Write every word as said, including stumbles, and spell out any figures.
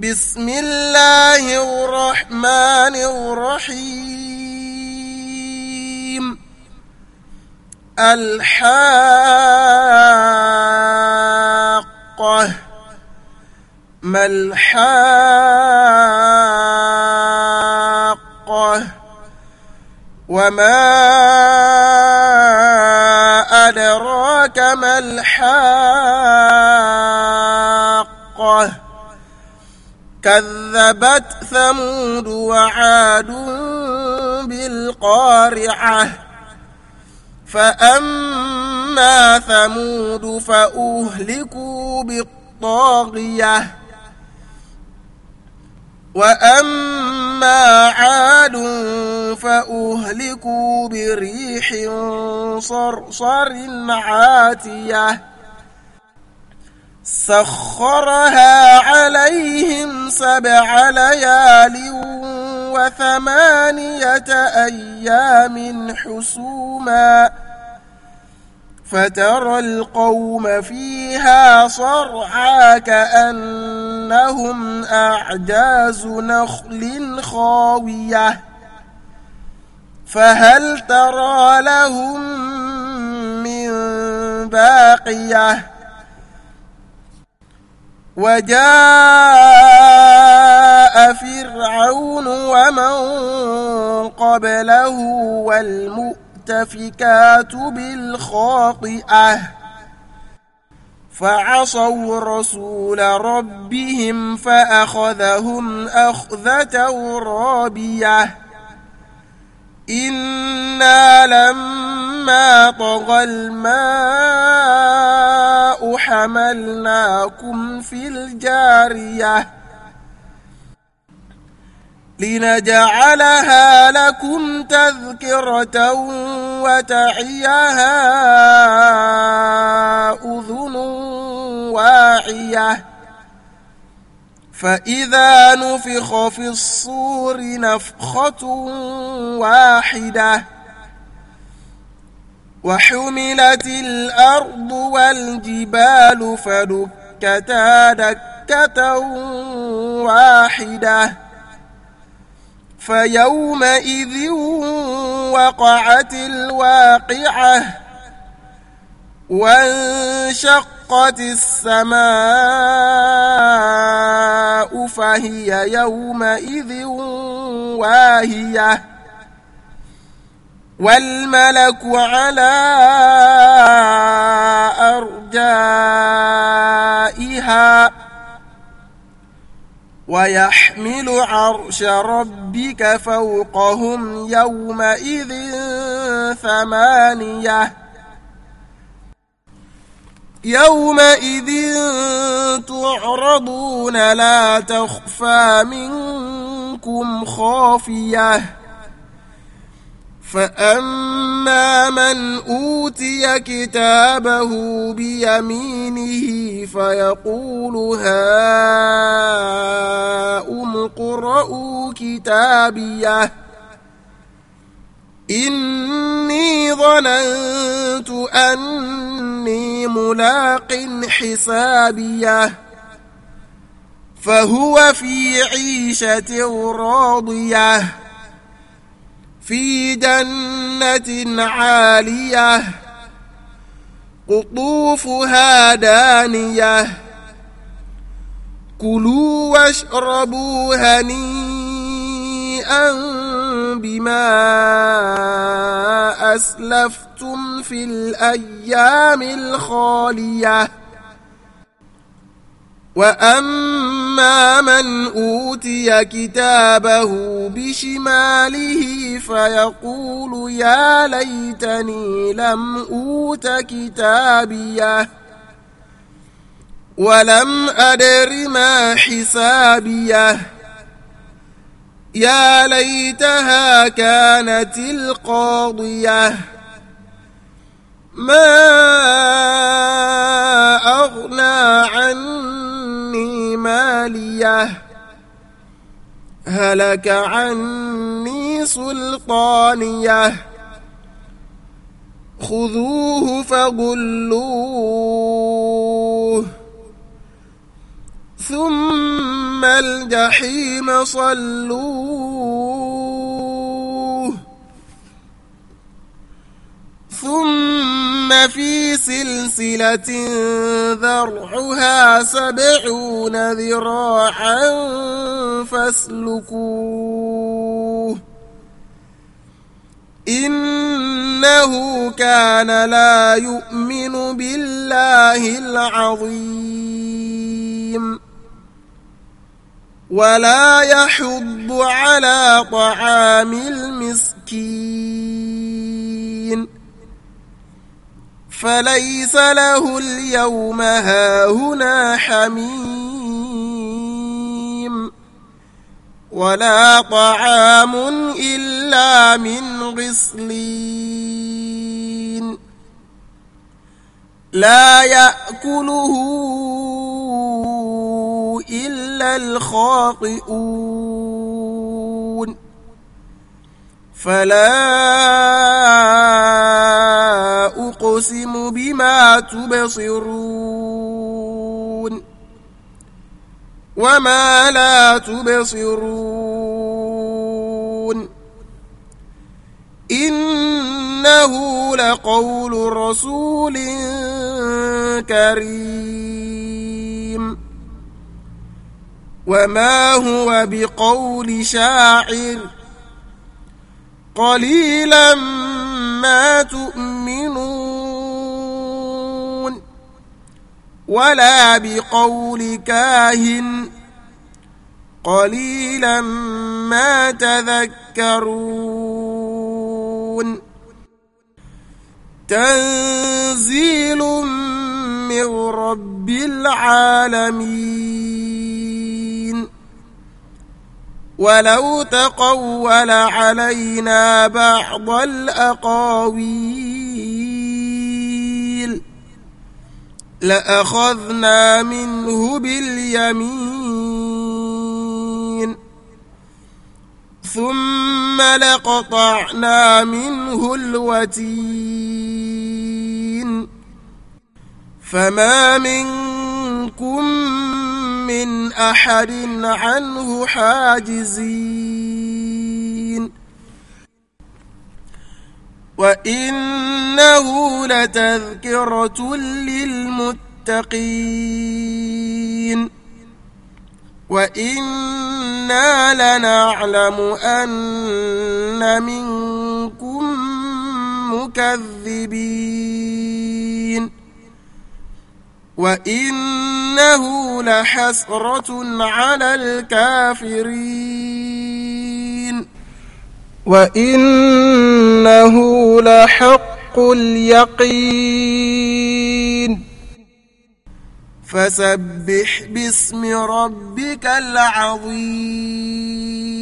بسم الله الرحمن الرحيم. الحاقة. ما الحاقة؟ وما أدراك ما الحاقة؟ كذبت ثمود وعاد بالقارعة. فأما ثمود فأهلكوا بالطاغية، وأما عاد فأهلكوا بريح صرصر عاتية سخرها عليهم سبع ليال وثمانية أيام حسوما، فترى القوم فيها صرعى كأنهم أعجاز نخل خاوية، فهل ترى لهم من باقية؟ وجاء فرعون ومن قبله والمؤتفكات بالخاطئة فعصوا رسول ربهم فأخذهم أخذة رابية. إنا لما طغى الماء حملناكم في الجارية لنجعلها لكم تذكرة وتعيها أذن واعية. فإذا نفخ في الصور نفخة واحدة وحملت الأرض والجبال فدكتا دكة واحدة فيومئذ وقعت الواقعة وانشقت السماء فهي يومئذ واهية والملك على أرجائها ويحمل عرش ربك فوقهم يومئذ ثمانية يومئذ تعرضون لا تخفى منكم خافية. فأما من أوتي كتابه بيمينه فيقول هاؤم اقرءوا كتابيه إني ظننت أني ملاق حسابيه فهو في عيشة راضية في جنة عالية قطوفها دانية كلوا واشربوا هنيئا بما أسلفتم في الأيام الخالية. وأما من أوتي كتابه بشماله فيقول يا ليتني لم أوت كتابيه ولم أدر ما حسابيه يا ليتها كانت القاضية ما أغنى عني ماليه هلك عني سلطانيه خذوه فغلوه ثم ثم الجحيم صلوه ثم في سلسلة ذرعها سبعون ذراعا فاسلكوه إنه كان لا يؤمن بالله العظيم ولا يحض على طعام المسكين فليس له اليوم هاهنا حميم ولا طعام إلا من غسلين لا يأكله إلا الخاطئون فلا أقسم بما تبصرون وما لا تبصرون إنه لقول رسول كريم وما هو بقول شاعر قليلا ما تؤمنون ولا بقول كاهن قليلا ما تذكرون تنزيل من رب العالمين ولو تقول علينا بعض الأقاويل لأخذنا منه باليمين ثم لقطعنا منه الوتين فما منكم من أحد عنه حاجزين وإنه لتذكرة للمتقين وإنا لنعلم أن منكم مكذبين وإنه لحسرة على الكافرين وإنه لحق اليقين فسبح باسم ربك العظيم